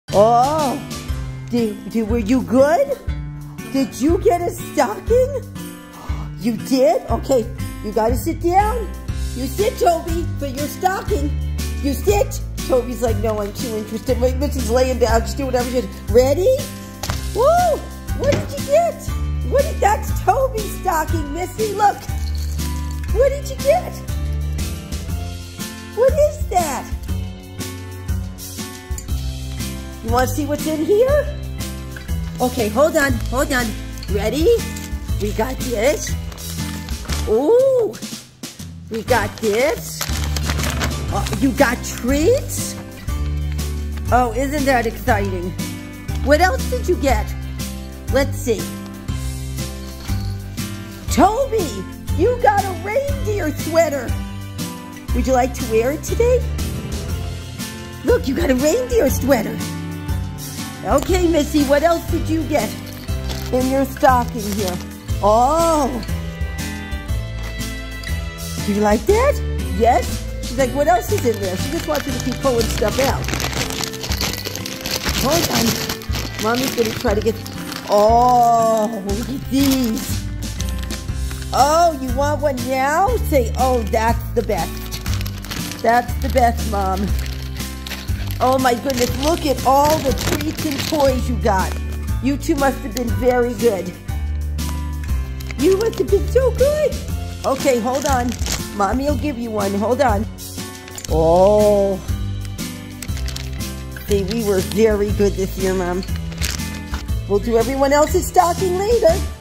Oh, were you good? Did you get a stocking? You did? Okay, you gotta sit down. You sit, Toby, for your stocking. You sit. Toby's like, no, I'm too interested. Wait, Missy's laying down. Just do whatever you do. Ready? Woo! What did you get? That's Toby's stocking, Missy. Look. What did you get? What is that? You want to see what's in here? Okay, hold on. Ready? We got this. Ooh. We got this. You got treats? Oh, isn't that exciting? What else did you get? Let's see. Toby, you got a reindeer sweater. Would you like to wear it today? Look, you got a reindeer sweater. Okay, Missy, what else did you get in your stocking here? Oh. Do you like that? Yes? She's like, what else is in there? She just wants you to keep pulling stuff out. Hold on. Mommy's going to try to get... Oh, look at these. Oh, you want one now? Say, oh, that's the best. That's the best, Mom. Oh, my goodness. Look at all the treats and toys you got. You two must have been very good. You must have been so good. Okay, hold on. Mommy will give you one. Hold on. Oh. See, we were very good this year, Mom. We'll do everyone else's stocking later.